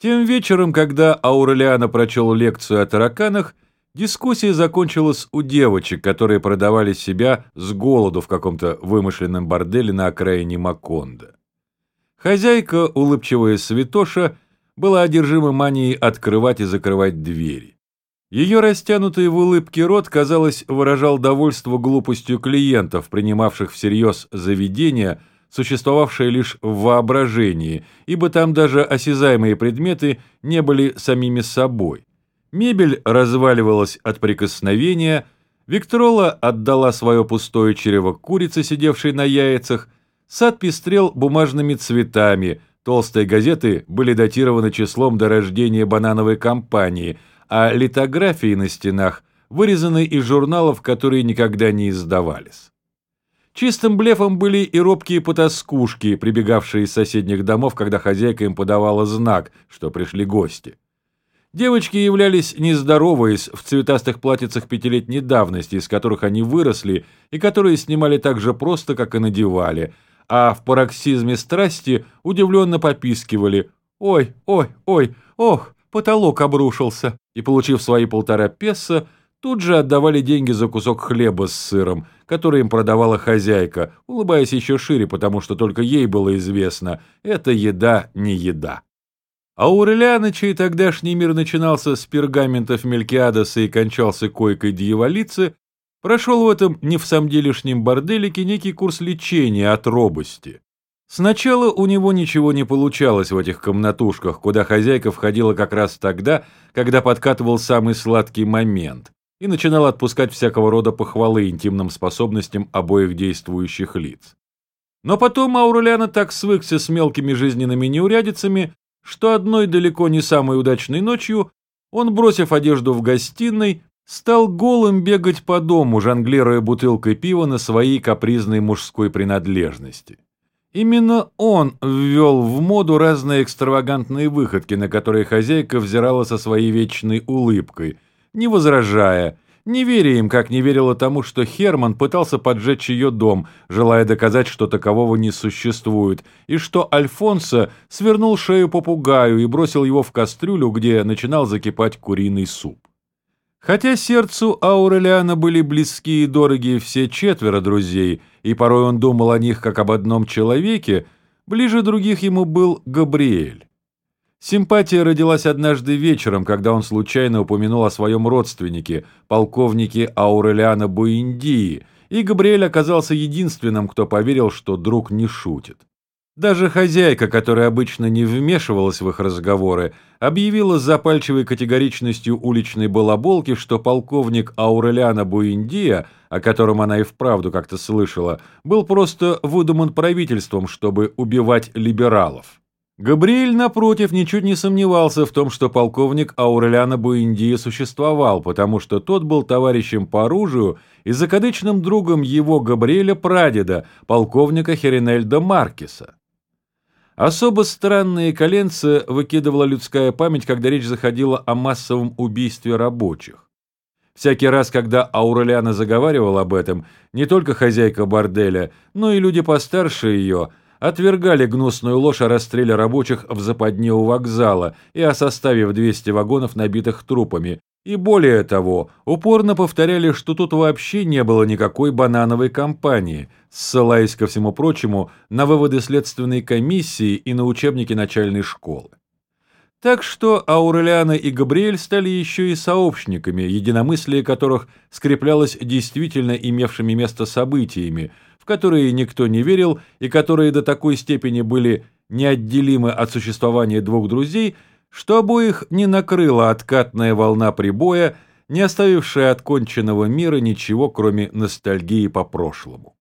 Тем вечером, когда Аурелиано прочел лекцию о тараканах, дискуссия закончилась у девочек, которые продавали себя с голоду в каком-то вымышленном борделе на окраине Макондо. Хозяйка, улыбчивая святоша, была одержима манией открывать и закрывать двери. Ее растянутый в улыбке рот, казалось, выражал довольство глупостью клиентов, принимавших всерьез заведения, существовавшее лишь в воображении, ибо там даже осязаемые предметы не были самими собой. Мебель разваливалась от прикосновения, Виктрола отдала свое пустое чрево курице, сидевшей на яйцах, сад пестрел бумажными цветами, толстые газеты были датированы числом до рождения банановой компании, а литографии на стенах вырезаны из журналов, которые никогда не издавались. Чистым блефом были и робкие потаскушки, прибегавшие из соседних домов, когда хозяйка им подавала знак, что пришли гости. Девочки являлись нездороваясь в цветастых платьицах пятилетней давности, из которых они выросли и которые снимали так же просто, как и надевали, а в пароксизме страсти удивленно попискивали «Ой, ой, ой, ох, потолок обрушился!» и, получив свои 1,5 песо, тут же отдавали деньги за кусок хлеба с сыром, который им продавала хозяйка, улыбаясь еще шире, потому что только ей было известно – это еда не еда. Аурелиано, чей тогдашний мир начинался с пергаментов Мелькиадеса и кончался койкой дьяволицы, прошел в этом невсамделишнем борделике некий курс лечения от робости. Сначала у него ничего не получалось в этих комнатушках, куда хозяйка входила как раз тогда, когда подкатывал самый сладкий момент, и начинала отпускать всякого рода похвалы интимным способностям обоих действующих лиц. Но потом Аурелиано так свыкся с мелкими жизненными неурядицами, что одной далеко не самой удачной ночью он, бросив одежду в гостиной, стал голым бегать по дому, жонглируя бутылкой пива на своей капризной мужской принадлежности. Именно он ввел в моду разные экстравагантные выходки, на которые хозяйка взирала со своей вечной улыбкой, не возражая, не веря им, как не верила тому, что Херман пытался поджечь ее дом, желая доказать, что такового не существует, и что Альфонсо свернул шею попугаю и бросил его в кастрюлю, где начинал закипать куриный суп. Хотя сердцу Аурелиано были близки и дороги все 4 друзей, и порой он думал о них как об одном человеке, ближе других ему был Габриэль. Симпатия родилась однажды вечером, когда он случайно упомянул о своем родственнике, полковнике Аурелиано Буэндии, и Габриэль оказался единственным, кто поверил, что друг не шутит. Даже хозяйка, которая обычно не вмешивалась в их разговоры, объявила с запальчивой категоричностью уличной балаболки, что полковник Аурелиано Буэндия, о котором она и вправду как-то слышала, был просто выдуман правительством, чтобы убивать либералов. Габриэль, напротив, ничуть не сомневался в том, что полковник Аурелиано Буэндия существовал, потому что тот был товарищем по оружию и закадычным другом его Габриэля прадеда, полковника Херинельда Маркеса. Особо странные коленца выкидывала людская память, когда речь заходила о массовом убийстве рабочих. Всякий раз, когда Аурелиано заговаривал об этом, не только хозяйка борделя, но и люди постарше ее отвергали гнусную ложь о расстреле рабочих в западне у вокзала и о составе в 200 вагонов, набитых трупами, и более того, упорно повторяли, что тут вообще не было никакой банановой компании, ссылаясь, ко всему прочему, на выводы следственной комиссии и на учебники начальной школы. Так что Аурелиано и Габриэль стали еще и сообщниками, единомыслие которых скреплялось действительно имевшими место событиями, в которые никто не верил и которые до такой степени были неотделимы от существования 2 друзей, что обоих не накрыла откатная волна прибоя, не оставившая от конченного мира ничего, кроме ностальгии по прошлому.